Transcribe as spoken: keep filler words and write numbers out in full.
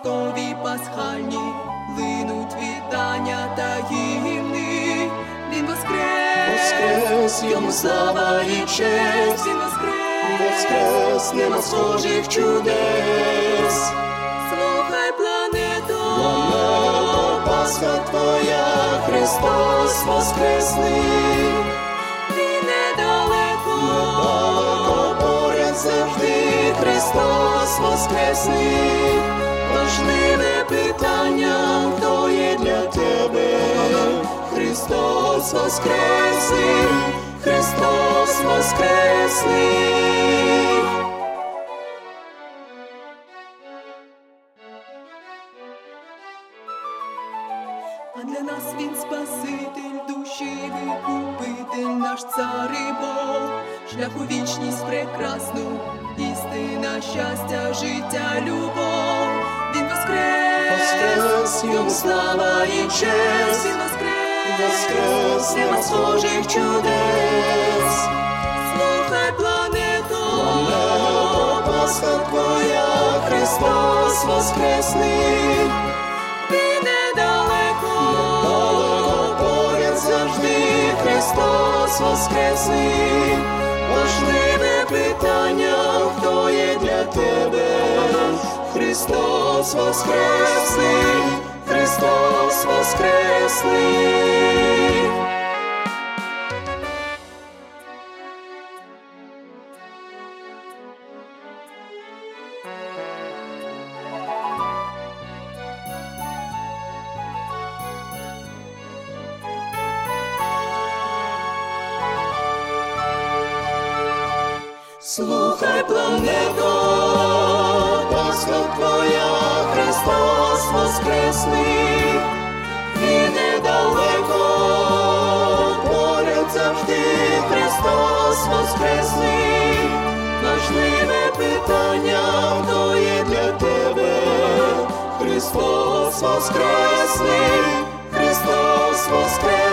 раптові пасхальні, линуть вітання та гімни. Він воскрес, Воскрес, йому слава і честь, Він воскрес, воскрес, нема схожих чудес. Слухай, плането, Плането, Пасха твоя, Христос воскресний. Він недалеко, Недалеко, поряд завжди, Христос воскресний. Важливе питання, хто є для тебе? Христос воскресний, Христос воскресний. А для нас він Спаситель, душі викупитель, наш цар і Бог, шлях у вічність прекрасну, істина, щастя, життя, любов. Він воскрес, Воскрес, йому слава і честь, Він воскрес, воскрес, нема схожих чудес. Слухай, плането, Плането, Пасха твоя, Христос воскресний. Він недалеко, Недалеко, поряд завжди, Христос воскресний. Важливе питання, хто є для тебе? Христос воскресний, Христос воскресний. Слухай, плането, Пасха твоя, Христос воскресний. Він недалеко, поряд завжди, Христос воскресний. Важливе питання, хто є для тебе? Христос воскресний, Христос воскресний.